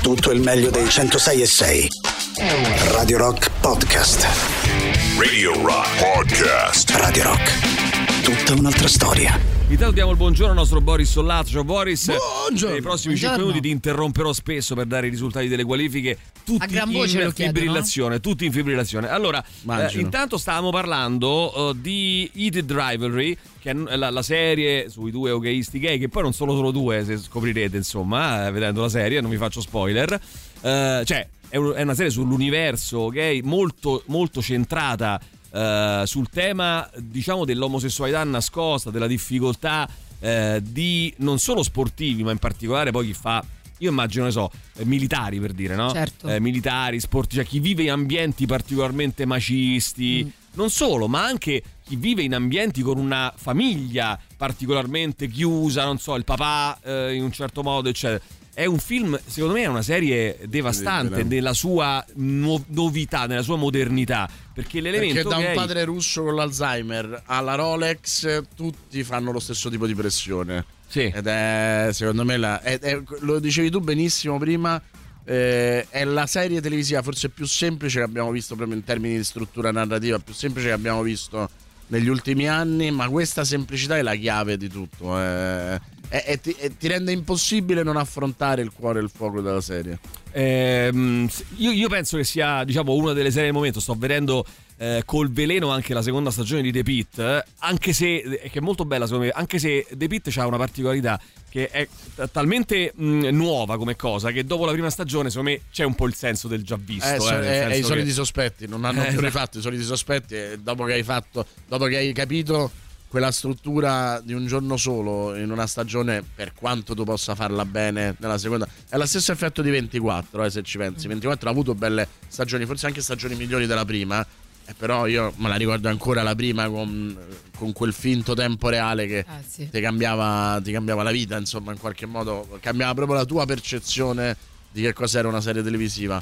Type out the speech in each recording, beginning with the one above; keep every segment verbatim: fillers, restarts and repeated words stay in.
Tutto il meglio dei centosei e sei. Radio Rock Podcast. Radio Rock Podcast. Radio Rock. Tutta un'altra storia. Intanto diamo il buongiorno al nostro Boris Sollato. Ciao Boris. Buongiorno. Nei prossimi Buongiorno. cinque minuti ti interromperò spesso per dare i risultati delle qualifiche. Tutti A gran voce in lo chiedono. fibrillazione. Tutti in fibrillazione. Allora, eh, intanto stavamo parlando uh, di Heated Rivalry, che è la, la serie sui due hockeyisti gay, che poi non sono solo due, se scoprirete, insomma, eh, vedendo la serie, non vi faccio spoiler. Uh, cioè, è, un, è una serie sull'universo gay molto, molto centrata Uh, sul tema, diciamo, dell'omosessualità nascosta, della difficoltà uh, di non solo sportivi, ma in particolare poi chi fa, io immagino, ne so, eh, militari, per dire, no? Certo. Eh, militari, sportivi, cioè chi vive in ambienti particolarmente macisti, mm. non solo, ma anche chi vive in ambienti con una famiglia particolarmente chiusa, non so, il papà eh, in un certo modo, eccetera. È un film, secondo me è una serie devastante nella sua no- novità, nella sua modernità, perché l'elemento perché da gay... un padre russo con l'Alzheimer alla Rolex tutti fanno lo stesso tipo di pressione. Sì. Ed è, secondo me, la, è, è, lo dicevi tu benissimo prima, eh, è la serie televisiva forse più semplice che abbiamo visto proprio in termini di struttura narrativa, più semplice che abbiamo visto negli ultimi anni, ma questa semplicità è la chiave di tutto. Eh. E, e, ti, e ti rende impossibile non affrontare il cuore e il fuoco della serie. Ehm, io, io penso che sia, diciamo, una delle serie del momento. Sto vedendo eh, col veleno anche la seconda stagione di The Pitt, eh, anche se, che è molto bella secondo me, anche se The Pitt ha una particolarità che è t- talmente mh, nuova come cosa, che dopo la prima stagione secondo me c'è un po' il senso del già visto. Eh, so, eh, eh, i soliti che... sospetti non hanno eh, più rifatto i soliti sospetti, e dopo che hai fatto, dopo che hai capito quella struttura di un giorno solo in una stagione, per quanto tu possa farla bene nella seconda, è lo stesso effetto di ventiquattro, eh, se ci pensi. ventiquattro ha avuto belle stagioni, forse anche stagioni migliori della prima, eh, però io me la ricordo ancora la prima con, con quel finto tempo reale che ah, sì. ti cambiava, ti cambiava la vita, insomma, in qualche modo cambiava proprio la tua percezione di che cos'era una serie televisiva.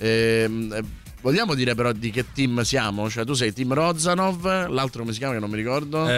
Ehm, Vogliamo dire però di che team siamo? Cioè tu sei team Rozanov, l'altro come si chiama che non mi ricordo?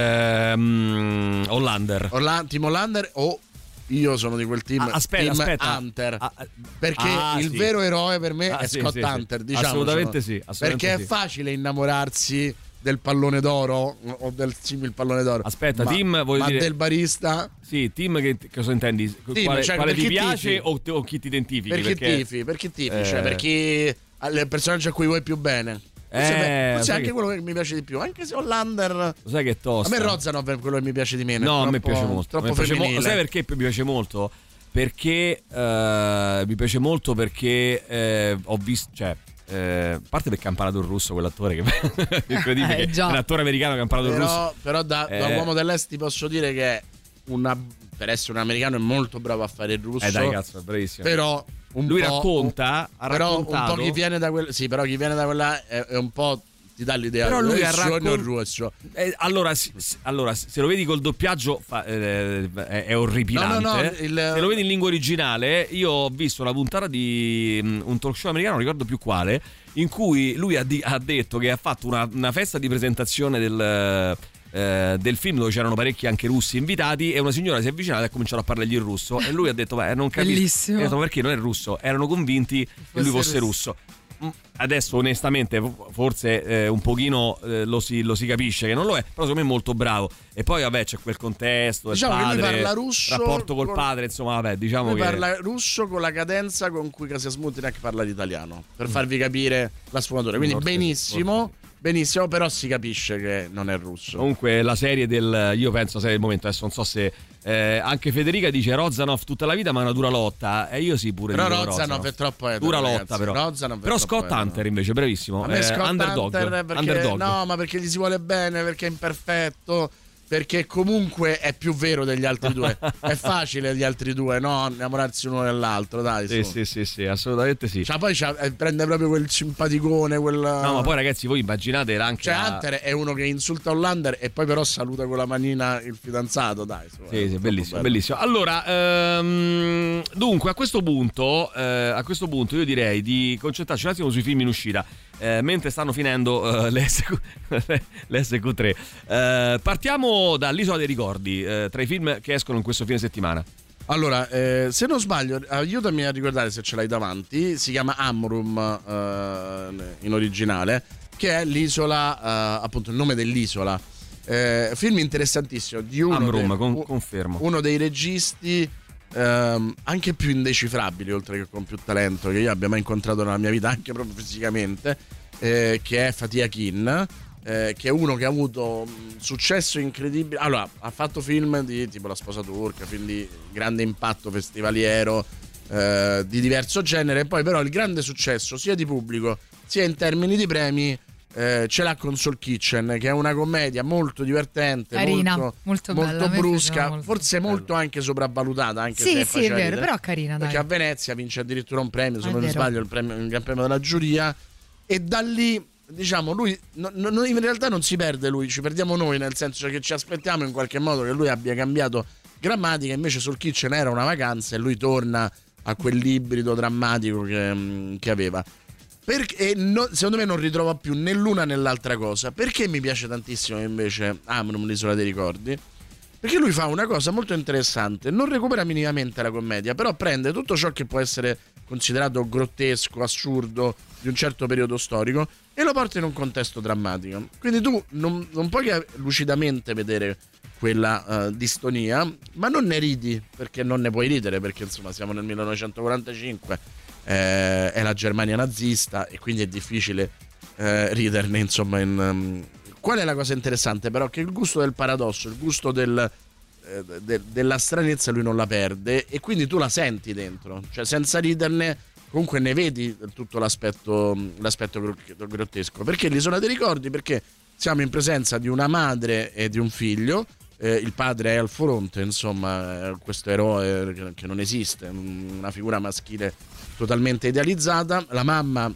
Ehm, Hollander. Orla- team Hollander o io sono di quel team, ah, aspetta, team aspetta. Hunter. Ah, perché ah, il sì. vero eroe per me ah, è sì, Scott sì, Hunter, sì. diciamo. Assolutamente sì, assolutamente perché sì. è facile innamorarsi del pallone d'oro o del simile pallone d'oro. Aspetta, ma, team vuol ma dire del barista? Sì, team che cosa intendi? Team, quale cioè, quale per ti chi piace tifi? o, o chi ti identifichi? Per chi perché tifi? Per chi tifi? Eh... Cioè per chi il personaggio a cui vuoi più bene. Forse, Eh, forse è anche che... quello che mi piace di più, anche se Hollander, lo sai che è tosta. a me Rozanov è quello che mi piace di meno. No, troppo, a me piace molto. Troppo mi piace femminile. mo- sai perché mi piace molto? Perché uh, mi piace molto perché eh, ho visto, cioè, eh, a parte perché ha imparato il russo quell'attore che è incredibile, eh, che è un attore americano che ha imparato però, il russo. Però da, eh, da uomo dell'est ti posso dire che una, per essere un americano è molto bravo a fare il russo. Eh dai, cazzo, è bravissimo. Però un lui po', racconta, ha però raccontato. un po' chi viene da quel, sì, però chi viene da quella è, è un po', ti dà l'idea. Però lui ha raccontato. eh, allora, si, allora, se lo vedi col doppiaggio fa, eh, è, è orripilante. No, no, no, il... Se lo vedi in lingua originale, io ho visto una puntata di um, un talk show americano, non ricordo più quale, in cui lui ha, di, ha detto che ha fatto una, una festa di presentazione del, eh, del film dove c'erano parecchi anche russi invitati, e una signora si è avvicinata e ha cominciato a parlargli in russo, e lui ha detto beh, non capisco. Bellissimo. E ha detto, perché non è russo, erano convinti che lui fosse russo. Adesso onestamente forse eh, un pochino eh, lo, si, lo si capisce che non lo è, però secondo me è molto bravo. E poi vabbè c'è quel contesto, diciamo del padre, che lui parla russo, rapporto col con... padre, insomma vabbè, diciamo lui che parla russo con la cadenza con cui Kasia Smutinak parla l'italiano, per farvi capire la sfumatura. Quindi forse, benissimo, forse. benissimo, però si capisce che non è russo. Comunque la serie del, io penso serie del momento, adesso non so se eh, anche Federica dice Rozanov tutta la vita ma è una dura lotta, e io sì pure però dico Rozanov, Rozanov è troppo etero, dura ragazzi. lotta però Rozanov però troppo Scott etero. Hunter invece bravissimo, a me eh, Scott underdog, Hunter perché, underdog. no, ma perché gli si vuole bene, perché è imperfetto, perché comunque è più vero degli altri due. È facile gli altri due, no? Innamorarsi uno dell'altro, dai. Sì, su. sì, sì, sì, assolutamente sì. Cioè, poi eh, prende proprio quel simpaticone, quel... No, ma poi ragazzi, voi immaginate anche cioè, la... Hunter è uno che insulta Hollander e poi però saluta con la manina il fidanzato, dai. Su, sì, sì, bellissimo, bellissimo. Allora, ehm, dunque, a questo punto, eh, a questo punto io direi di concentrarci un attimo sui film in uscita. Eh, mentre stanno finendo uh, le, S Q, le S Q tre. Eh, partiamo dall'Isola dei Ricordi, eh, tra i film che escono in questo fine settimana. Allora, eh, se non sbaglio, aiutami a ricordare se ce l'hai davanti, si chiama Amrum eh, in originale, che è l'isola, eh, appunto il nome dell'isola. Eh, film interessantissimo di uno, Amrum, dei, con, confermo. uno dei registi ehm, anche più indecifrabili, oltre che con più talento, che io abbia mai incontrato nella mia vita, anche proprio fisicamente, eh, che è Fatih Akin. Eh, che è uno che ha avuto mh, successo incredibile. Allora, ha fatto film di tipo La sposa turca, film di grande impatto festivaliero, eh, di diverso genere. Poi però il grande successo sia di pubblico sia in termini di premi eh, ce l'ha con Soul Kitchen, che è una commedia molto divertente, carina, molto, molto, molto bella, brusca, molto forse bello. molto anche sopravvalutata, anche sì se sì è vero, però carina, perché dai. a Venezia vince addirittura un premio, se È non mi vero. sbaglio il, premio, il Gran Premio della giuria, e da lì diciamo lui no, no, in realtà non si perde lui, ci perdiamo noi, nel senso che ci aspettiamo in qualche modo che lui abbia cambiato grammatica, invece sul Kitchen era una vacanza e lui torna a quell'ibrido drammatico che, che aveva. Perché, e no, secondo me non ritrova più né l'una né l'altra cosa. Perché mi piace tantissimo invece Amrum, l'isola dei ricordi? Perché lui fa una cosa molto interessante, non recupera minimamente la commedia, però prende tutto ciò che può essere considerato grottesco, assurdo di un certo periodo storico e lo porta in un contesto drammatico. Quindi tu non, non puoi che lucidamente vedere quella uh, distonia, ma non ne ridi, perché non ne puoi ridere, perché insomma siamo nel millenovecentoquarantacinque, eh, è la Germania nazista e quindi è difficile eh, riderne, insomma. In, um... Qual è la cosa interessante però? Che il gusto del paradosso, il gusto del, eh, de, della stranezza lui non la perde e quindi tu la senti dentro, cioè senza riderne comunque ne vedi tutto l'aspetto, l'aspetto grottesco. Perché l'isola dei ricordi? Perché siamo in presenza di una madre e di un figlio, eh, il padre è al fronte, insomma, questo eroe che, che non esiste, una figura maschile totalmente idealizzata. La mamma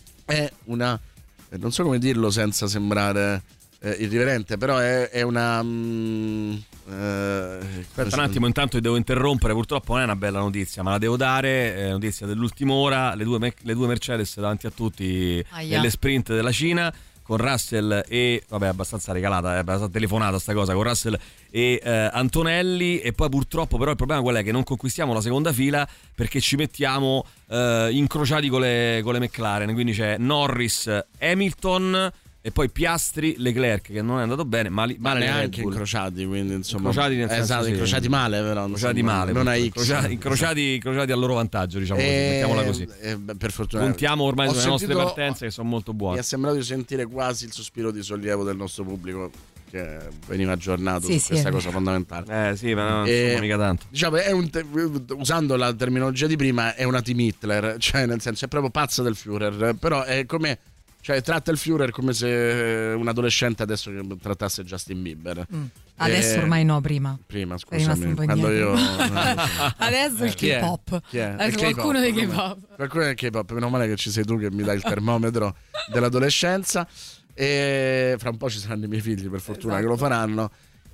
è una, non so come dirlo senza sembrare eh, irriverente, però è, è una mh, eh, aspetta un attimo, intanto ti devo interrompere, purtroppo non è una bella notizia, ma la devo dare, è notizia dell'ultima ora, le due, le due Mercedes davanti a tutti Aia. nelle sprint della Cina, con Russell e vabbè, abbastanza regalata, è abbastanza telefonata sta cosa, con Russell e eh, Antonelli. E poi purtroppo però il problema qual è? Che non conquistiamo la seconda fila perché ci mettiamo eh, incrociati con le, con le McLaren, quindi c'è Norris, Hamilton e poi Piastri, Leclerc, che non è andato bene, ma, li, ma male neanche incrociati, quindi insomma incrociati nel senso, esatto, sì. incrociati male, però incrociati insomma, male, non a X, incrociati, incrociati, incrociati a loro vantaggio, diciamo così, e, mettiamola così. E, per fortuna Contiamo ormai ho sulle sentito, nostre partenze che sono molto buone. Mi è sembrato di sentire quasi il sospiro di sollievo del nostro pubblico che veniva aggiornato sì, su sì, questa è cosa fondamentale. Eh sì, ma non E, insomma, mica tanto. Diciamo, è un te- usando la terminologia di prima, è una team Hitler, cioè nel senso è proprio pazza del Führer, però è come, cioè tratta il Führer come se un adolescente adesso che trattasse Justin Bieber. Mm. Adesso E- ormai no, prima. Prima, È rimasto scusami, un po' quando io indietro. Adesso il Chi è? K-pop. Chi è? Adesso Il K-pop, qualcuno dei come- K-pop. Qualcuno del K-pop, meno male che ci sei tu che mi dai il termometro dell'adolescenza. E fra un po' ci saranno i miei figli, per fortuna, Esatto. che lo faranno.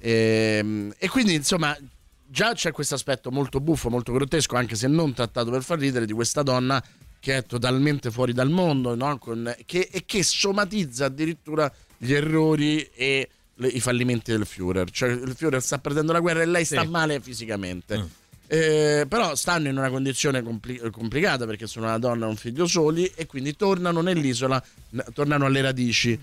E, e quindi insomma già c'è questo aspetto molto buffo, molto grottesco, anche se non trattato per far ridere, di questa donna che è totalmente fuori dal mondo, no? Con, che, e che somatizza addirittura gli errori e le, i fallimenti del Führer. Cioè il Führer sta perdendo la guerra e lei sta Sì. male fisicamente. Mm. Eh, però stanno in una condizione compli- complicata perché sono una donna e un figlio soli e quindi tornano nell'isola, n- tornano alle radici.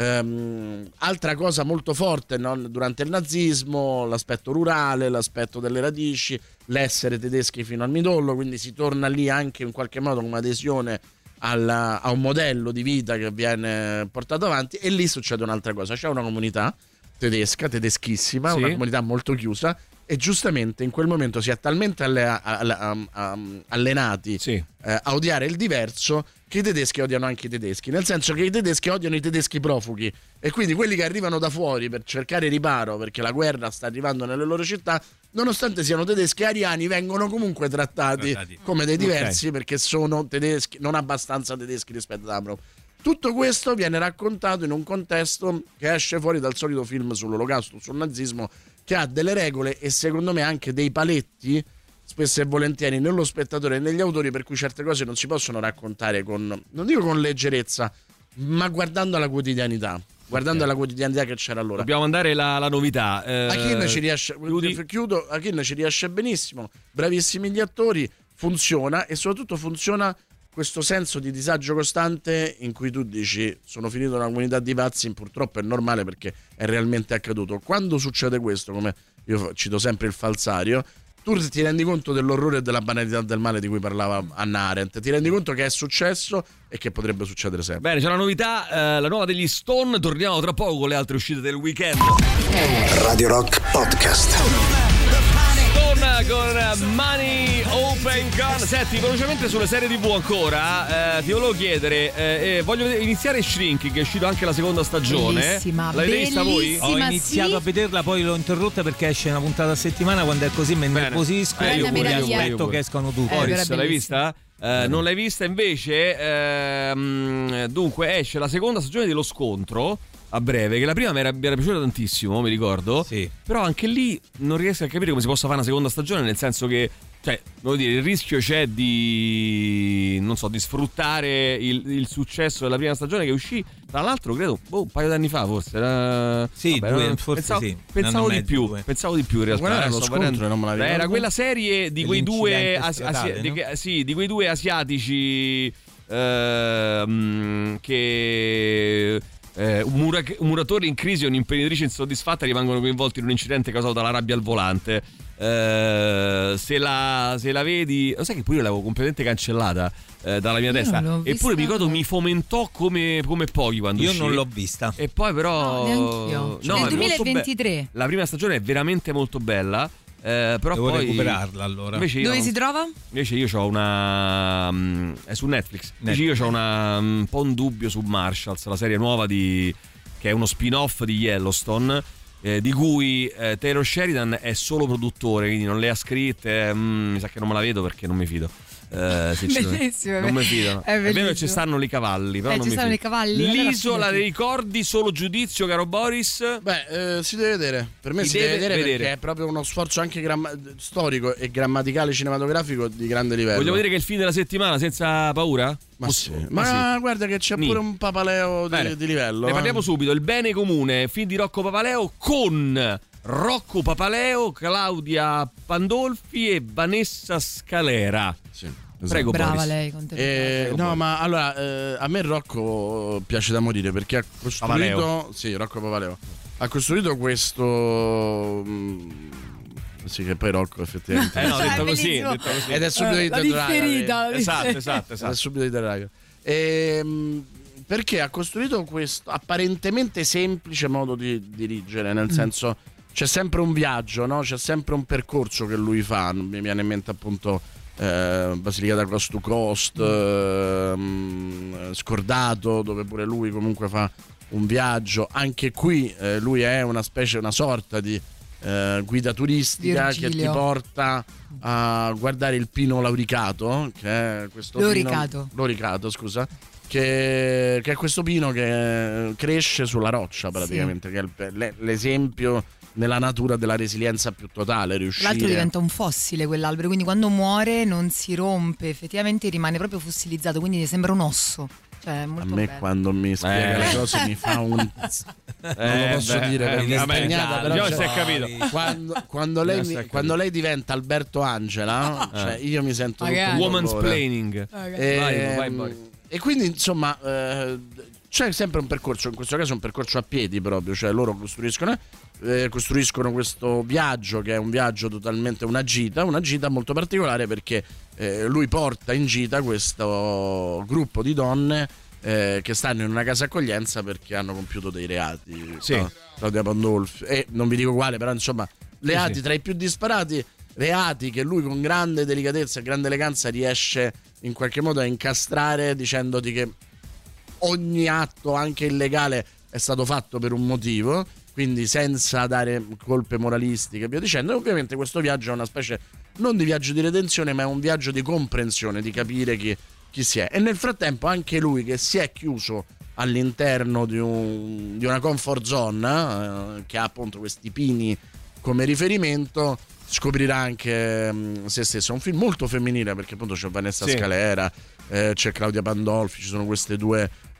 Um, altra cosa molto forte, no? Durante il nazismo, l'aspetto rurale, l'aspetto delle radici, l'essere tedeschi fino al midollo, quindi si torna lì anche in qualche modo con un'adesione alla, a un modello di vita che viene portato avanti. E lì succede un'altra cosa, c'è una comunità tedesca, tedeschissima, Sì. una comunità molto chiusa e giustamente in quel momento si è talmente alle, alle, alle, allenati Sì. eh, a odiare il diverso che i tedeschi odiano anche i tedeschi, nel senso che i tedeschi odiano i tedeschi profughi e quindi quelli che arrivano da fuori per cercare riparo perché la guerra sta arrivando nelle loro città, nonostante siano tedeschi e ariani, vengono comunque trattati Trattati. come dei diversi Ok. perché sono tedeschi, non abbastanza tedeschi rispetto ad Amro. Tutto questo viene raccontato in un contesto che esce fuori dal solito film sull'olocausto, sul nazismo, che ha delle regole e secondo me anche dei paletti spesso e volentieri nello spettatore e negli autori, per cui certe cose non si possono raccontare con, non dico con leggerezza, ma guardando alla quotidianità. guardando okay. la quotidianità che c'era allora. Dobbiamo mandare la, la novità. Eh, Akin ci riesce, chiudi. chiudo, Akin ci riesce benissimo, bravissimi gli attori, funziona e soprattutto funziona questo senso di disagio costante in cui tu dici sono finito in una comunità di pazzi, purtroppo è normale perché è realmente accaduto. Quando succede questo, come io cito sempre il falsario, tu ti rendi conto dell'orrore e della banalità del male di cui parlava Hannah Arendt, ti rendi conto che è successo e che potrebbe succedere sempre. Bene, c'è la novità, eh, la nuova degli Stone, torniamo tra poco con le altre uscite del weekend. Radio Rock Podcast. Con Money Open Gun. Senti, velocemente sulle serie tivù ancora, eh, ti volevo chiedere, eh, eh, voglio iniziare Shrink, che è uscito anche la seconda stagione. Bellissima, l'avete vista voi? bellissima, Ho iniziato sì. a vederla, poi l'ho interrotta perché esce una puntata a settimana. Quando è così mi innervosisco Eh, e io io pure, io pure, aspetto io pure. che escano tutti. Eh, Boris, però è l'hai bellissima. vista? Eh, non l'hai vista invece? Ehm, dunque esce la seconda stagione dello Scontro a breve, che la prima mi era, mi era piaciuta tantissimo, mi ricordo. Sì. Però anche lì non riesco a capire come si possa fare una seconda stagione, nel senso che, cioè, voglio dire, il rischio c'è di, non so, di sfruttare il, il successo della prima stagione che uscì, tra l'altro credo, boh, un paio d'anni fa forse. Era... Sì, Vabbè, due, non- forse pensavo, sì. Pensavo Un anno di e mezzo, più, due. pensavo di più in realtà. Qual era eh, lo sto scontro? vedendo- Non me la ricordo. Era quella serie di quei due, Dell'incidente asi- stradale, asi- no? di, sì, di quei due asiatici ehm, che eh, un, mura- un muratore in crisi e un'imprenditrice insoddisfatta rimangono coinvolti in un incidente causato dalla rabbia al volante. Eh, se, la, se la vedi, lo sai che pure io l'avevo completamente cancellata eh, dalla mia Io testa. non l'ho Eppure vista. mi ricordo mi fomentò come, come pochi quando Io uscì. non l'ho vista. E poi però No, neanch'io. No, Nel è molto duemilaventitré. be- la prima stagione è veramente molto bella. Eh, però Devo poi recuperarla allora. Invece io Dove non- si trova? Invece io ho una mm, è su Netflix. Invece io ho una mm, un po' un dubbio su Marshalls, la serie nuova di che è uno spin-off di Yellowstone, eh, di cui eh, Taylor Sheridan è solo produttore, quindi non le ha scritte. mm, mi sa che non me la vedo perché non mi fido. Eh, sinceramente. Bellissimo, Non mi fido. è È, vero che bellissimo. ci stanno i cavalli, però Eh, non ci mi stanno fido. i cavalli, allora L'isola fidati. dei ricordi, solo giudizio, caro Boris. Beh, eh, si deve vedere. Per me Si si, deve, deve vedere, vedere. perché è proprio uno sforzo anche gramma- storico e grammaticale cinematografico di grande livello. Vogliamo dire che è il fine della settimana senza paura? Ma, sì. Ma Ma sì. guarda che c'è Ni. pure un papaleo Bene. di, di livello. Ne eh. parliamo subito. Il bene comune, film di Rocco Papaleo con Rocco Papaleo, Claudia Pandolfi e Vanessa Scalera. Sì, esatto. Prego, Brava Boris. lei, con te. Eh, Prego, no, Boris. ma allora eh, a me Rocco piace da morire perché ha costruito. Papaleo. Sì, Rocco Papaleo. Ha costruito questo. mm, sì, che poi Rocco effettivamente. Eh no, È detto così, bellissimo. detto così. Ed è subito Eh, di la The Dragon, differita. eh. Esatto, esatto, Ed è esatto. subito di The Dragon. Ehm, perché ha costruito questo apparentemente semplice modo di dirigere, nel senso c'è sempre un viaggio, no? C'è sempre un percorso che lui fa. Mi viene in mente appunto eh, Basilicata Coast to Coast, ehm, Scordato, dove pure lui comunque fa un viaggio. Anche qui eh, lui è una specie, una sorta di eh, guida turistica che ti Virgilio. porta a guardare il pino lauricato, che è questo Loricato. pino, loricato, scusa, che, che è questo pino che cresce sulla roccia praticamente, che è il- le- l'esempio nella natura della resilienza più totale, Tra riuscire l'altro diventa un fossile quell'albero, quindi quando muore non si rompe, effettivamente rimane proprio fossilizzato, quindi sembra un osso. Cioè, è a molto me bello. quando mi spiega Eh. le cose mi fa un non lo posso beh, dire eh, perché è vabbè, impegnata, già, però già c'è- si è capito. quando, quando lei Già si è mi- capito. quando lei diventa Alberto Angela, cioè io mi sento tutto Magari. un Woman's dolore. planning. E, Vai, vai, Boris. e quindi insomma eh, c'è sempre un percorso, in questo caso un percorso a piedi proprio, cioè loro costruiscono eh, costruiscono questo viaggio che è un viaggio totalmente una gita, una gita molto particolare perché eh, lui porta in gita questo gruppo di donne eh, che stanno in una casa accoglienza perché hanno compiuto dei reati. Sì. no? Claudia Pandolfi e non vi dico quale, però insomma reati sì. tra i più disparati, reati che lui con grande delicatezza e grande eleganza riesce in qualche modo a incastrare dicendoti che ogni atto anche illegale è stato fatto per un motivo, quindi senza dare colpe moralistiche e via dicendo. E ovviamente questo viaggio è una specie non di viaggio di redenzione, ma è un viaggio di comprensione, di capire chi, chi si è. E nel frattempo anche lui, che si è chiuso all'interno di, un, di una comfort zone eh, che ha appunto questi pini come riferimento, scoprirà anche mh, se stesso. È un film molto femminile perché appunto c'è Vanessa Sì. Scalera, eh, c'è Claudia Pandolfi, ci sono queste due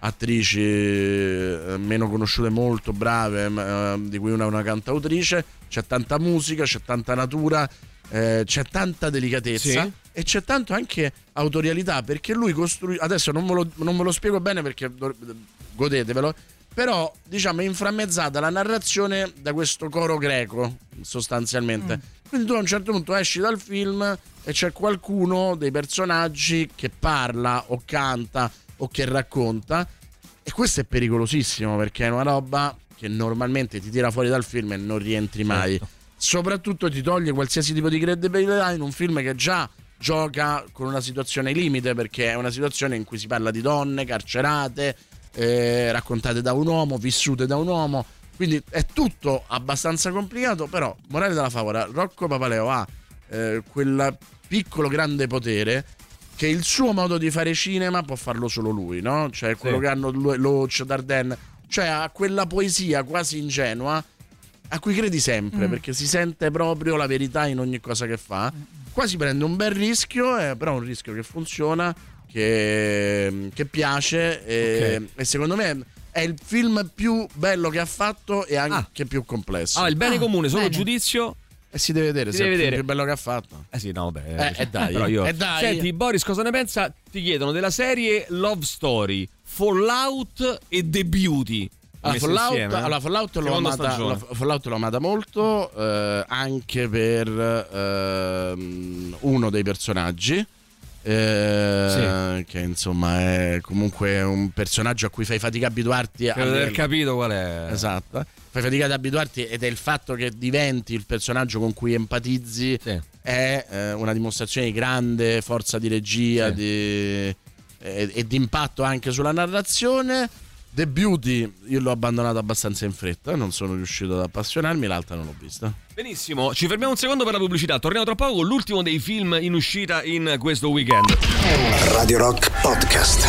attrici eh, meno conosciute, molto brave, eh, di cui una è una cantautrice. C'è tanta musica, c'è tanta natura, eh, c'è tanta delicatezza, sì, e c'è tanto anche autorialità, perché lui costruisce, adesso non ve lo, non ve lo spiego bene perché godetevelo, però diciamo è inframmezzata la narrazione da questo coro greco sostanzialmente, mm. quindi tu a un certo punto esci dal film e c'è qualcuno dei personaggi che parla o canta o che racconta, e questo è pericolosissimo perché è una roba che normalmente ti tira fuori dal film e non rientri mai, certo. Soprattutto ti toglie qualsiasi tipo di credibilità in un film che già gioca con una situazione limite, perché è una situazione in cui si parla di donne carcerate, eh, raccontate da un uomo, vissute da un uomo, quindi è tutto abbastanza complicato. Però morale della favola, Rocco Papaleo ha eh, quel piccolo grande potere che il suo modo di fare cinema può farlo solo lui, no? Cioè quello, sì, che hanno Loach, Dardenne, cioè ha quella poesia quasi ingenua a cui credi sempre, mm. perché si sente proprio la verità in ogni cosa che fa. Qua si prende un bel rischio, eh, però un rischio che funziona, che, che piace, e, okay. e secondo me è il film più bello che ha fatto e anche ah. più complesso. Ah, il bene ah, comune, solo bene. giudizio. E si deve vedere si se deve è il vedere. più bello che ha fatto. Eh sì, no, beh. Eh, eh dai, però io... eh dai. Senti, Boris, cosa ne pensa? Ti chiedono della serie Love Story, Fallout e The Beauty. Allora, Fallout, insieme, eh? allora, Fallout, l'ho amata, la, Fallout l'ho amata molto, eh, anche per eh, uno dei personaggi. Eh, sì. Che insomma è comunque un personaggio a cui fai fatica a abituarti. Credo di aver capito qual è. Esatto, fai fatica ad abituarti, ed è il fatto che diventi il personaggio con cui empatizzi, sì, è eh, una dimostrazione di grande forza di regia, sì, di, e, e di impatto anche sulla narrazione. The Beauty io l'ho abbandonato abbastanza in fretta, non sono riuscito ad appassionarmi, l'altra non l'ho vista. Benissimo, ci fermiamo un secondo per la pubblicità, torniamo tra poco con l'ultimo dei film in uscita in questo weekend. Radio Rock Podcast.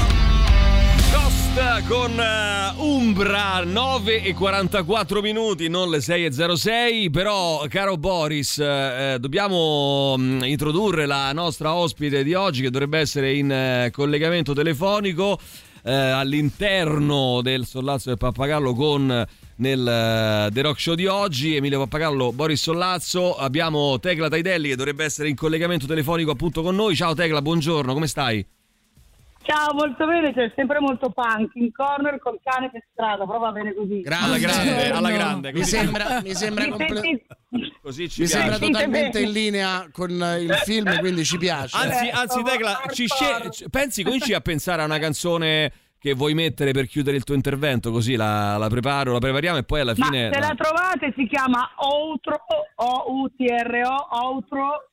Ghost con uh, Umbra, nove e quarantaquattro minuti, non le sei e zero sei. Però, caro Boris, eh, dobbiamo um, introdurre la nostra ospite di oggi, che dovrebbe essere in uh, collegamento telefonico eh, all'interno del Sollazzo del Pappagallo con nel uh, The Rock Show di oggi. Emilio Pappagallo, Boris Sollazzo. Abbiamo Tecla Taidelli che dovrebbe essere in collegamento telefonico appunto con noi. Ciao Tecla, buongiorno, come stai? Ciao, molto bene, c'è sempre molto punk in corner col cane per strada, però va bene così. Alla grande, alla grande. Mi sembra, mi sembra, comple- così ci mi piace. sembra totalmente in linea con il film, quindi ci piace. Anzi, anzi Tecla, ci scel- pensi, cominci a pensare a una canzone che vuoi mettere per chiudere il tuo intervento, così la, la preparo, la prepariamo e poi alla fine... Ma se la trovate si chiama Outro, O U T R O, Outro,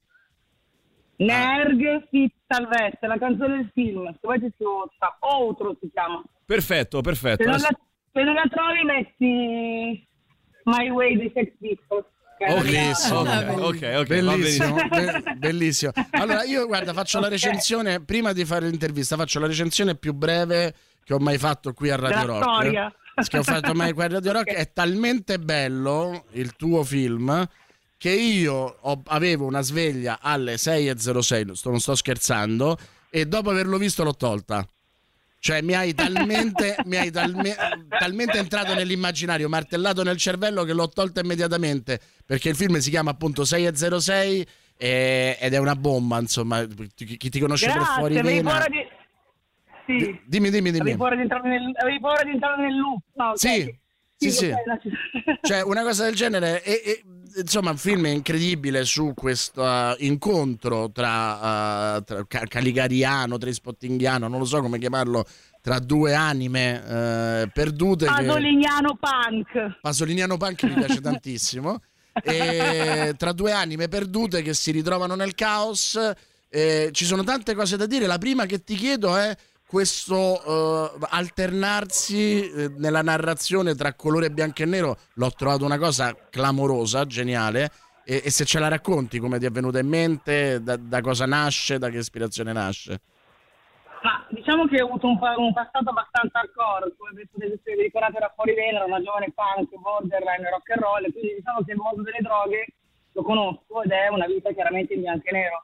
Nerg Fit Salvette, la canzone del film, se vuoi ti scrivo, Outro si chiama. Perfetto, perfetto. Se non la, se non la trovi metti My Way dei Sex Pistols. Bellissimo, ok, ok, okay, bellissimo, be- bellissimo. Allora io guarda faccio okay. la recensione, prima di fare l'intervista faccio la recensione più breve che ho mai fatto qui a Radio Rock. Storia. Che ho fatto mai qui a Radio Rock. È talmente bello il tuo film che io ho, avevo una sveglia alle sei e zero sei, sto, non sto scherzando, e dopo averlo visto l'ho tolta. Cioè mi hai talmente mi hai talme, talmente entrato nell'immaginario, martellato nel cervello, che l'ho tolta immediatamente, perché il film si chiama appunto sei e zero sei e, ed è una bomba, insomma, chi, chi ti conosce Grazie, per fuori avevi vena paura di... Sì. Dimmi, dimmi, dimmi. Avevi paura di entrare nel, avevi paura di entrare nel loop, no? Sì, okay. sì, sì, sì. Okay. Cioè una cosa del genere e, e, insomma un film incredibile su questo uh, incontro tra, uh, tra caligariano, trainspottinghiano, non lo so come chiamarlo, tra due anime uh, perdute. Pasoliniano che... punk. Pasoliniano punk mi piace tantissimo. E tra due anime perdute che si ritrovano nel caos. Eh, ci sono tante cose da dire. La prima che ti chiedo è questo uh, alternarsi eh, nella narrazione tra colore bianco e nero. L'ho trovato una cosa clamorosa, geniale, e, e se ce la racconti come ti è venuta in mente, da, da cosa nasce, da che ispirazione nasce? Ma diciamo che ho avuto un, un passato abbastanza hardcore, come potete ricordate da fuori vena, una giovane punk, borderline, rock and roll, quindi diciamo che il mondo delle droghe lo conosco ed è una vita chiaramente in bianco e nero.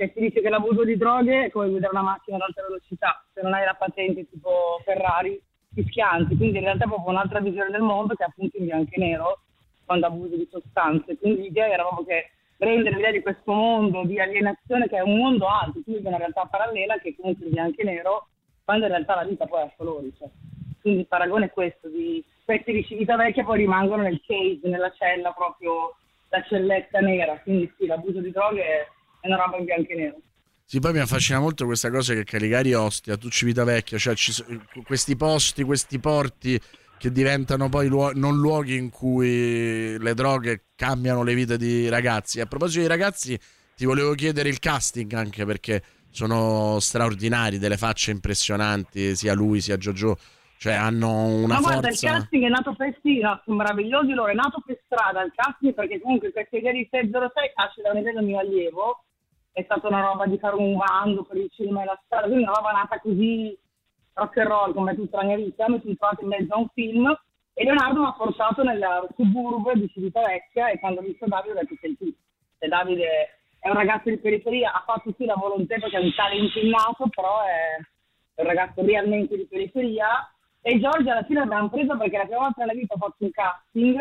che si dice che l'abuso di droghe è come guidare una macchina ad alta velocità, se non hai la patente tipo Ferrari ti schianti, quindi in realtà è proprio un'altra visione del mondo che è appunto in bianco e nero quando abusi di sostanze, quindi l'idea era proprio che prendere l'idea di questo mondo di alienazione che è un mondo altro, quindi una realtà parallela che comunque in bianco e nero, quando in realtà la vita poi ha colori, cioè. Quindi il paragone è questo, di questi di Civitavecchia poi rimangono nel cage, nella cella proprio la celletta nera, quindi sì, l'abuso di droghe è, è una roba in bianco e nero. Sì, poi mi affascina molto questa cosa che Caligari e Ostia, tu Civitavecchia, cioè ci, questi posti, questi porti che diventano poi luo- non luoghi in cui le droghe cambiano le vite di ragazzi. A proposito di ragazzi, ti volevo chiedere il casting, anche perché sono straordinari, delle facce impressionanti, sia lui sia Jojo, cioè hanno una Ma forza. guarda, il casting è nato per sì, no, sono meravigliosi loro, è nato per strada il casting, perché comunque questa idea di sei zero sei nasce da un'idea del mio allievo, è stata una roba di fare un bando per il cinema e la strada, quindi una roba nata così rock and roll come tutta la mia vita, mi sono trovata in mezzo a un film e Leonardo mi ha portato nel suburbo di Civitavecchia e quando ho visto Davide ho detto sei tu, e Davide è un ragazzo di periferia, ha fatto sì la volontà perché è un talento innato, però è un ragazzo realmente di periferia. E Giorgia alla fine l'abbiamo presa perché la prima volta nella vita ho fatto un casting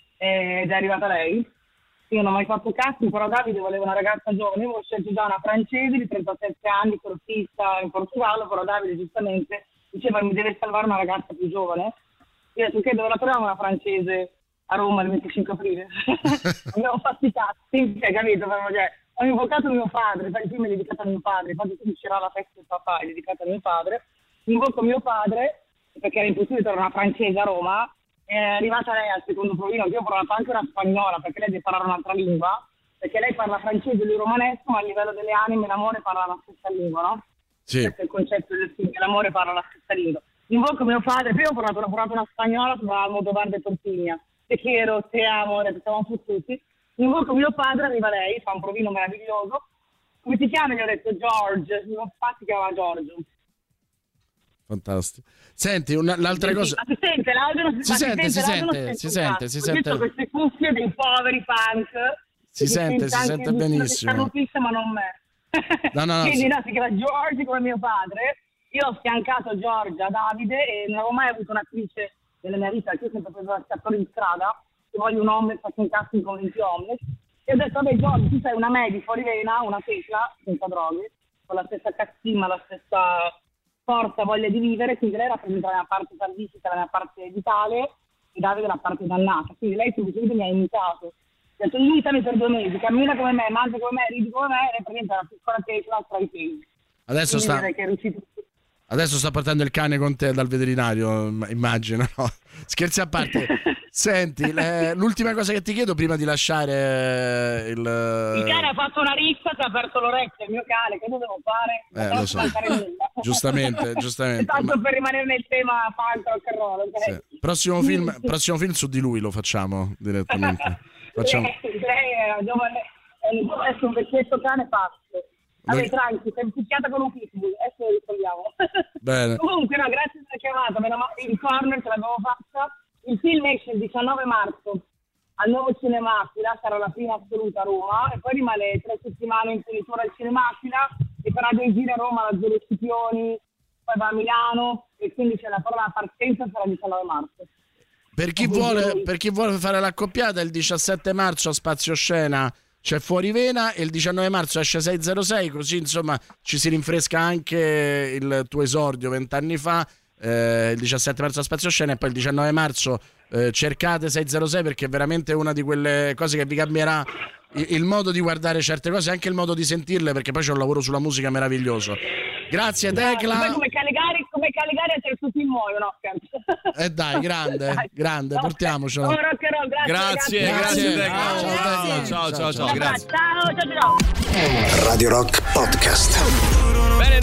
ed è arrivata lei. Io non ho mai fatto casting, però Davide voleva una ragazza giovane, io avevo scelto già una francese di trentasette anni, surfista in Portogallo, però Davide giustamente diceva mi deve salvare una ragazza più giovane. Io ho detto che dove la troviamo una francese a Roma il venticinque aprile? Abbiamo fatto i casting, cioè, capito? Cioè, ho invocato mio padre, il film è dedicato a mio padre, infatti uscirà la festa del papà, è dedicato a mio padre, invoco mio padre perché era impossibile trovare una francese a Roma, è arrivata lei al secondo provino, io ho provato anche una spagnola perché lei deve parlare un'altra lingua, perché lei parla francese e lui romanesco, ma a livello delle anime l'amore parla la stessa lingua, no? Sì. Questo è il concetto del film, che l'amore parla la stessa lingua. Invoco mio padre, prima ho provato, ho provato una spagnola sulla Almodovar de Tortigna, te quiero, te amo, siamo tutti. Invoco mio padre, arriva lei, fa un provino meraviglioso. Come ti chiami? Gli ho detto George, mio papà si chiama Giorgio. Fantastico. Senti, una, l'altra sì, cosa. Ma si sente l'audio? Non si, si sente, si sente, si sente, si sente. Ho queste cuffie dei poveri punk. Si sente, si sente benissimo. Ma non me. No, no, no. Quindi si... no, si chiama George come mio padre. Io ho fiancato Giorgia, Davide, e non avevo mai avuto un'attrice nella mia vita, che io ho sempre preso l'attore in strada, se voglio un omelette, faccio un casting con venti omelette. E ho detto, vabbè Giorgia, tu sei una Medi fuori vena, una tecla, senza droghe, con la stessa cazzimma, la stessa forza, voglia di vivere, quindi lei rappresenta la mia parte salvifica, la mia parte vitale, e Davide la parte dannata. Quindi lei semplicemente mi ha imitato. Ho detto, imitami per due mesi, cammina come me, mangia come me, ridi come me, e praticamente una piccola tecla tra i piedi. Adesso quindi sta... che è riuscito... Adesso sta portando il cane con te dal veterinario, immagino, no? Scherzi a parte. Senti, le, l'ultima cosa che ti chiedo prima di lasciare il... Il cane ha fatto una rissa, si è aperto l'orecchio, il mio cane, che devo fare? Eh, lo so. Giustamente, giustamente. Tanto ma... per rimanere nel tema punk rock and roll, ok? Sì. Prossimo film, prossimo film su di lui lo facciamo direttamente. Facciamo... Lei, lei è giovane, è un vecchietto cane pazzo. Vabbè, Noi... tranqui, sei picchiata con un pitbull, adesso lo risolviamo. Bene. Comunque, no, grazie per la chiamata, meno male, il corner ce l'avevo fatta. Il film esce il diciannove marzo al nuovo Cinema Aquila, sarà la prima assoluta a Roma, e poi rimane tre settimane in finitura al Cinema Aquila e farà dei giri a Roma, alla Zero Scipioni, poi va a Milano, e quindi c'è la parola partenza sarà il diciannove marzo. Per chi, vuole, per chi vuole fare l'accoppiata, il diciassette marzo a Spazio Scena c'è Fuori Vena e il diciannove marzo esce sei zero sei, così insomma ci si rinfresca anche il tuo esordio vent'anni fa. Eh, il diciassette marzo a Spazio Scena, e poi il diciannove marzo eh, cercate sei zero sei, perché è veramente una di quelle cose che vi cambierà il, il modo di guardare certe cose e anche il modo di sentirle, perché poi c'è un lavoro sulla musica meraviglioso. Grazie Tecla. Poi come Caligari, come Caligari a tutti in muoiono, no? Eh dai, grande, dai. grande, portiamocelo. Oh, rock and roll, grazie, grazie, grazie, grazie. grazie. Ciao, ciao, ciao, ciao, ciao, grazie. Ciao, ciao, ciao. Radio Rock Podcast. Bene, nove e cinquanta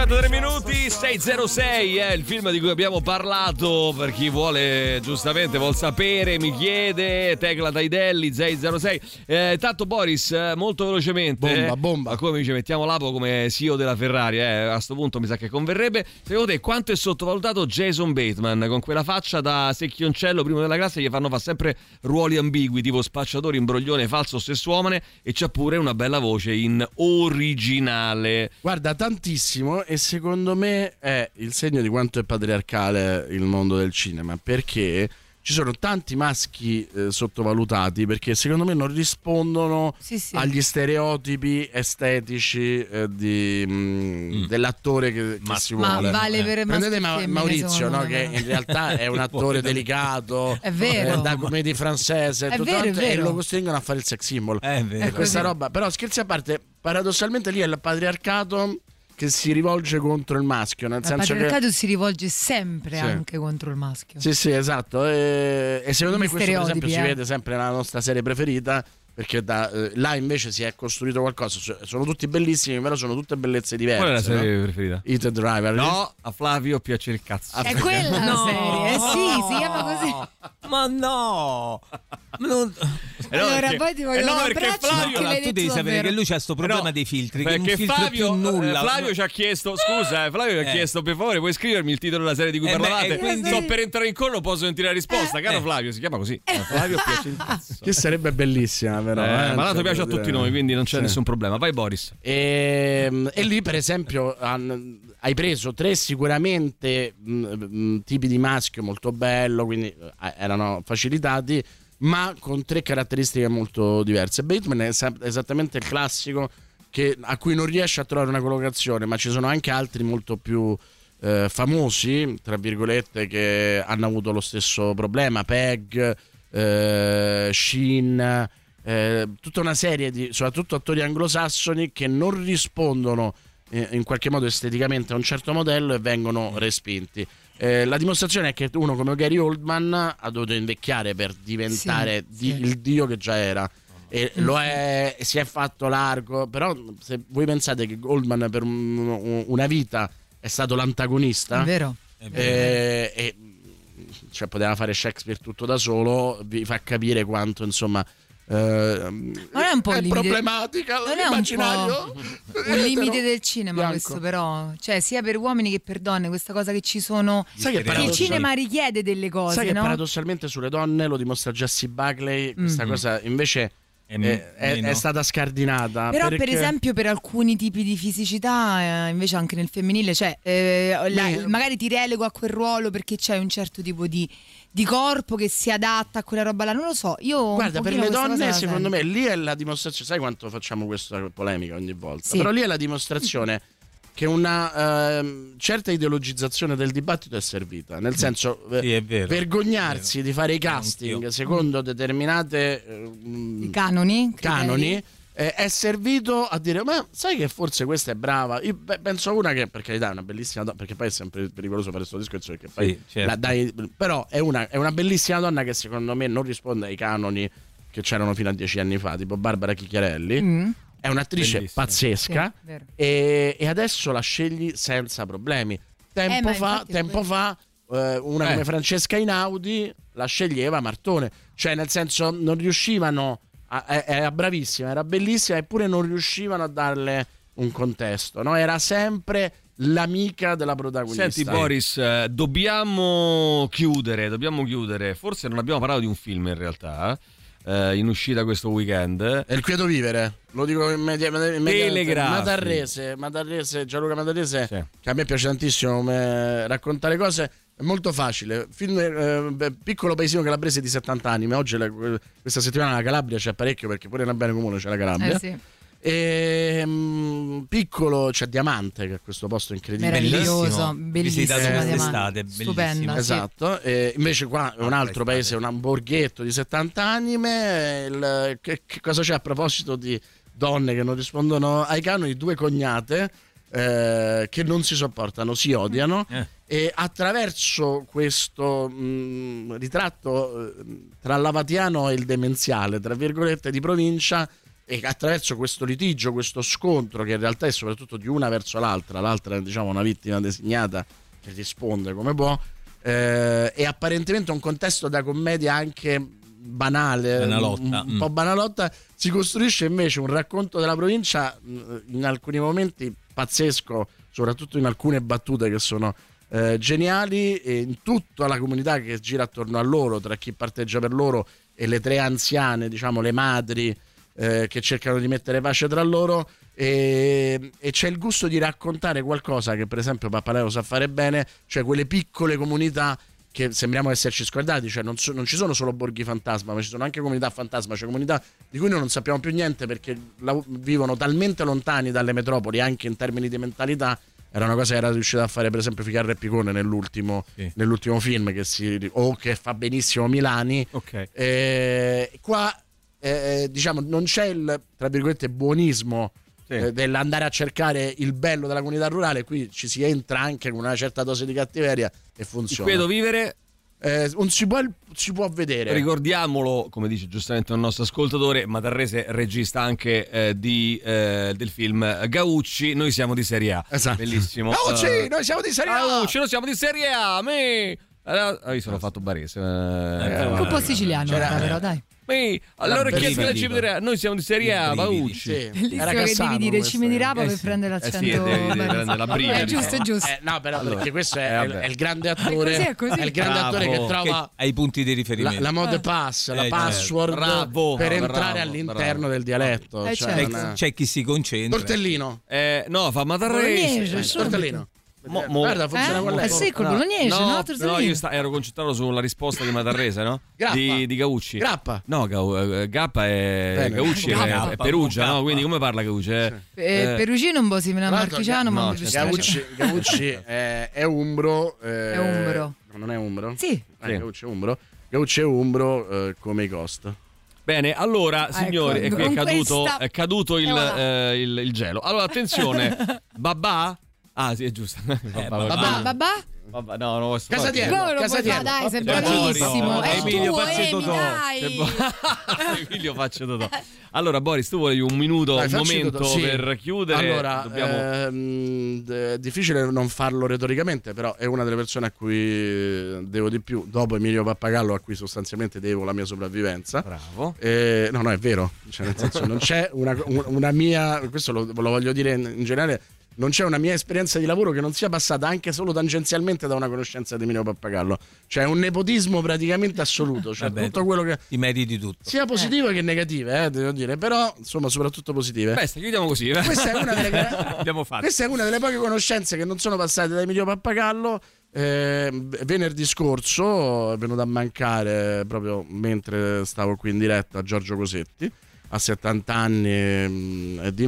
cinquantatré minuti, sei zero sei è il film di cui abbiamo parlato. Per chi vuole, giustamente, vuol sapere, mi chiede, Tecla Taidelli, sei zero sei. Eh, tanto Boris, molto velocemente. Bomba, bomba. Ma come mi dice, mettiamo Lapo come C E O della Ferrari, eh? A sto punto mi sa che converrebbe. Secondo te quanto è sottovalutato Jason Bateman? Con quella faccia da secchioncello primo della classe gli fanno fare sempre ruoli ambigui, tipo spacciatore, imbroglione, falso sessuomane, e c'ha pure una bella voce in originale. Guarda, tantissimo, e secondo me è il segno di quanto è patriarcale il mondo del cinema, perché ci sono tanti maschi eh, sottovalutati, perché secondo me non rispondono sì, sì. agli stereotipi estetici eh, di, mh, mm. dell'attore che, che si ma vuole. Vale per Prendete Ma- femmine, Maurizio, no, me, che in realtà è un attore delicato, è vero, eh, da commedia francese, è tutto vero, tanto, è vero. e lo costringono a fare il sex symbol. È vero. E questa roba, però scherzi a parte, paradossalmente lì è il patriarcato che si rivolge contro il maschio, nel il senso patriarcato che si rivolge sempre sì. anche contro il maschio. Sì, sì, esatto. E, e secondo Gli me questo per esempio stereotipi, si eh. vede sempre nella nostra serie preferita, perché da, eh, là invece si è costruito qualcosa. Sono tutti bellissimi, però sono tutte bellezze diverse. Qual è la serie no? preferita? Hit Driver. No, a Flavio piace il cazzo. È quella la No. serie, eh sì, si chiama così. Ma no! Non... Eh no, allora perché- poi ti voglio eh no, un perché abbraccio, Flavio- perché Allora, l'hai tu devi detto sapere davvero. che lui c'ha sto problema No, dei filtri, che non perché filtra Flavio, più nulla. eh, Flavio ci ha chiesto, scusa, eh, Flavio ci ha Eh. chiesto, per favore, puoi scrivermi il titolo della serie di cui Eh beh, parlavate? e quindi- Sto per entrare in collo, posso sentire la risposta. Caro Eh. Flavio, si chiama così. Eh, Flavio piace il cazzo. Che sarebbe bellissima, però. Eh, eh, ma tanto cioè, piace a devo tutti dire. noi, quindi non c'è Sì. nessun problema. Vai Boris. E, e lì, per esempio, han- hai preso tre sicuramente mh, mh, tipi di maschio molto bello, quindi eh, erano facilitati, ma con tre caratteristiche molto diverse. Bateman è sa- esattamente il classico che, a cui non riesce a trovare una collocazione, ma ci sono anche altri molto più eh, famosi, tra virgolette, che hanno avuto lo stesso problema. Peg, eh, Sheen, eh, tutta una serie di, soprattutto attori anglosassoni, che non rispondono eh, in qualche modo esteticamente a un certo modello e vengono respinti. Eh, la dimostrazione è che uno come Gary Oldman ha dovuto invecchiare per diventare Sì, di- sì. il dio che già era, e lo è, si è fatto largo. Però se voi pensate che Oldman per un- una vita è stato l'antagonista, È vero. eh, e cioè poteva fare Shakespeare tutto da solo, vi fa capire quanto, insomma, eh, Non è un po' è il limite- problematica non è un l'immaginario. Un limite del cinema bianco. questo, però, cioè sia per uomini che per donne, questa cosa che ci sono, Sai che che il paradossal- cinema richiede delle cose, Sai che no? paradossalmente sulle donne, lo dimostra Jessie Buckley, questa Mm. cosa invece È è, me- è- meno. è stata scardinata. Però perché- per esempio per alcuni tipi di fisicità, eh, invece anche nel femminile, cioè eh, la- Me- magari ti relego a quel ruolo perché c'è un certo tipo di, di corpo che si adatta a quella roba là, non lo so, io Guarda, un per pochino le questa cosa donne la secondo sento. me lì è la dimostrazione. Sai quanto facciamo questa polemica ogni volta? Sì. Però lì è la dimostrazione che una ehm, certa ideologizzazione del dibattito è servita. Nel senso, eh, Sì, è vero. vergognarsi È vero. di fare i casting Anch'io. secondo determinate eh, I canoni, canoni, criteri. eh, è servito a dire: ma sai che forse questa è brava? Io beh, penso a una che, per carità, è una bellissima donna, perché poi è sempre pericoloso fare questo discorso, perché poi Sì, certo. la dai, però è una, è una bellissima donna che secondo me non risponde ai canoni che c'erano fino a dieci anni fa, tipo Barbara Chicchiarelli. Mm. È un'attrice Bellissima. pazzesca, Sì, vero. e, e adesso la scegli senza problemi. Tempo Eh, ma fa, infatti è tempo quello. fa eh, una Eh. come Francesca Einaudi la sceglieva Martone, cioè nel senso non riuscivano a- a- era bravissima, era bellissima, eppure non riuscivano a darle un contesto, no? Era sempre l'amica della protagonista. Senti Boris, eh, dobbiamo chiudere, dobbiamo chiudere. Forse non abbiamo parlato di un film in realtà, eh, in uscita questo weekend. È il quieto vivere, lo dico immediatamente. Telegrafi. Matarrese, Matarrese, Gianluca Matarrese, Sì. che a me piace tantissimo come raccontare cose. È molto facile. Film, eh, beh, piccolo paesino calabrese di settanta anime. Oggi la- questa settimana la Calabria c'è parecchio, perché pure nel bene comune c'è la Calabria. Eh sì. E, mm, piccolo c'è Diamante, che è questo posto incredibile. Meraviglioso, Bellissimo. bellissima Visitato Diamante. quest'estate, bellissimo. Stupenda, sì. Esatto, e invece qua è un Ah, altro estate. paese, un borghetto di settanta anime. Il- che, che cosa c'è a proposito di donne che non rispondono ai canoni? Due cognate eh, che non si sopportano, si odiano, Eh. e attraverso questo mh, ritratto eh, tra l'avatiano e il demenziale, tra virgolette, di provincia, e attraverso questo litigio, questo scontro che in realtà è soprattutto di una verso l'altra, l'altra è diciamo una vittima designata che risponde come può, eh, è apparentemente un contesto da commedia anche banale, banalotta. un, un po' banalotta, si costruisce invece un racconto della provincia in alcuni momenti pazzesco, soprattutto in alcune battute che sono eh, geniali, e in tutta la comunità che gira attorno a loro, tra chi parteggia per loro e le tre anziane, diciamo le madri, eh, che cercano di mettere pace tra loro, e, e c'è il gusto di raccontare qualcosa che per esempio Pappaleo sa fare bene, cioè quelle piccole comunità che sembriamo esserci scordati, cioè non, so, non ci sono solo borghi fantasma, ma ci sono anche comunità fantasma, cioè comunità di cui noi non sappiamo più niente perché la, vivono talmente lontani dalle metropoli anche in termini di mentalità. Era una cosa che era riuscita a fare per esempio Ficarra e Picone nell'ultimo, sì. nell'ultimo film che si, o che fa benissimo Milani. Okay. Eh, qua eh, diciamo non c'è il tra virgolette buonismo, sì. eh, dell'andare a cercare il bello della comunità rurale, qui ci si entra anche con una certa dose di cattiveria e funziona. Qui devo vivere. Eh, non si può, si può vedere. Ricordiamolo, come dice giustamente un nostro ascoltatore, Matarrese regista anche eh, di, eh, del film Gaucci, noi siamo di Serie A. Esatto. Bellissimo. Gaucci, uh, noi siamo di Serie A. Gaucci, noi siamo di Serie A. Me. Allora, io sono fatto barese. Eh, eh, un po' siciliano, però dai. Me. Allora chi è che ci vedrà? Noi siamo di Serie A, Gaucci. Sì. Bellissimo che devi dire Cime di Rapa per prendere l'accento. Eh sì, devi, devi prendere la briga. È giusto, è giusto. Eh, no, però allora, perché questo è, eh, è il grande attore. È così, è così. È il grande Bravo, attore che trova che, ai punti di riferimento. La, la mode pass, eh, la password bravo, per bravo, entrare bravo, all'interno bravo. del dialetto. Eh, cioè, certo. una... C'è chi si concentra. Tortellino. Eh, no, fa Matarrese. Eh, tortellino. Mo, mo, Guarda, funziona eh? con lei. È secco il no, bolognese, no, no? no, io sta, ero concentrato sulla risposta di Matarrese, no? Grappa. Di, di Gaucci. Grappa. No, Gau, eh, Gappa è Bene. Gaucci è, Grappa. è Perugia, no? Quindi come parla Gaucci? Eh, Eh, Perugino un po' simile a Tra l'altro, marchigiano, no, ma no, mi cioè, dispiace. Gaucci, Gaucci è, è umbro. Eh, È umbro. No, non è umbro? Sì. Eh, Sì. Gaucci è umbro. Gaucci è umbro eh, come i Cost. Bene, allora, signori, ecco, e qui è con caduto, questa- è caduto il, E voilà. eh, il, il gelo. Allora, attenzione, Babà? Ah, sì, è giusto. Babà, Babà, babà. babà? Babà, no, no, sto Casa facendo. Diego. Come lo Casa puoi fare? Diego. Dai, sei Vabbè, bravissimo. no, È Emilio tuo, faccio Emi, Totò. Che bo- dai. Emilio faccio Totò. Allora, Boris, tu volevi un minuto, Dai, un facci momento Totò, sì. per chiudere. Allora, Dobbiamo... ehm, è difficile non farlo retoricamente, però è una delle persone a cui devo di più, dopo Emilio Pappagallo, a cui sostanzialmente devo la mia sopravvivenza. Bravo. Eh, no, no, è vero, cioè, nel senso, non c'è una, una mia, questo lo, lo voglio dire in, in generale, non c'è una mia esperienza di lavoro che non sia passata anche solo tangenzialmente da una conoscenza di Emilio Pappagallo. Cioè un nepotismo praticamente assoluto, cioè Vabbè, tutto quello che ti meriti tutto. sia positive che negative, eh, devo dire, però insomma soprattutto positive. Beh, chiudiamo così. eh. Questa è una delle Abbiamo fatto. Questa è una delle poche conoscenze che non sono passate da Emilio Pappagallo. Eh, venerdì scorso è venuto a mancare proprio mentre stavo qui in diretta Giorgio Cosetti, a settanta anni mh, di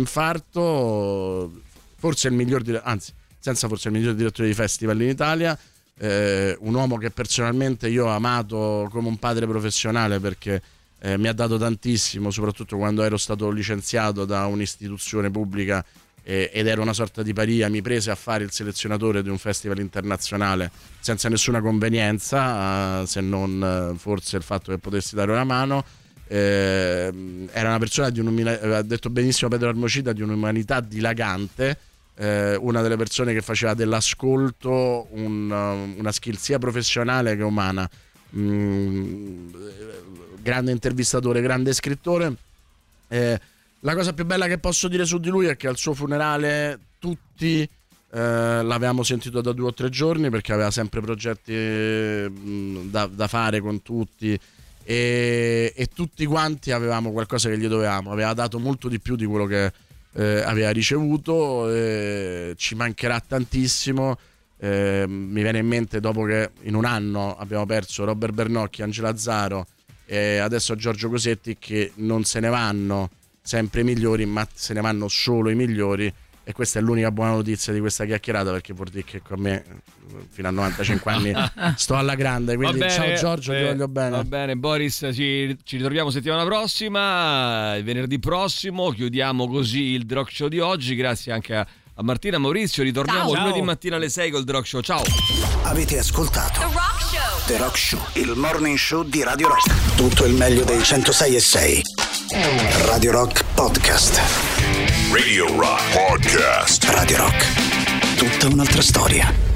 infarto. Forse il miglior direttore, anzi, senza forse il miglior direttore di festival in Italia, eh, un uomo che personalmente io ho amato come un padre professionale perché eh, mi ha dato tantissimo, soprattutto quando ero stato licenziato da un'istituzione pubblica eh, ed ero una sorta di paria, mi prese a fare il selezionatore di un festival internazionale senza nessuna convenienza, eh, se non eh, forse il fatto che potessi dare una mano. Eh, era una persona di un'umanità, ha detto benissimo Pedro Armocida, di un'umanità dilagante, eh, una delle persone che faceva dell'ascolto un, una skill sia professionale che umana. Mm, grande intervistatore, grande scrittore. Eh, la cosa più bella che posso dire su di lui è che al suo funerale tutti eh, l'avevamo sentito da due o tre giorni perché aveva sempre progetti mh, da, da fare con tutti. E, e tutti quanti avevamo qualcosa che gli dovevamo, aveva dato molto di più di quello che eh, aveva ricevuto, eh, ci mancherà tantissimo. Eh, mi viene in mente dopo che in un anno abbiamo perso Robert Bernocchi, Angela Azzaro e adesso Giorgio Cosetti, che non se ne vanno sempre i migliori ma se ne vanno solo i migliori, e questa è l'unica buona notizia di questa chiacchierata, perché vuol dire che con me fino a novantacinque anni sto alla grande, quindi bene, ciao Giorgio, eh, ti voglio bene. Va bene Boris, ci, ci ritroviamo settimana prossima, il venerdì prossimo chiudiamo così il The Rock Show di oggi, grazie anche a, a Martina, Maurizio, ritorniamo Ciao. lunedì mattina alle sei col The Rock Show, ciao. Avete ascoltato The Rock Show. The Rock Show, il morning show di Radio Rock. Tutto il meglio dei centosei e sei. Radio Rock Podcast. Radio Rock Podcast. Radio Rock. Tutta un'altra storia.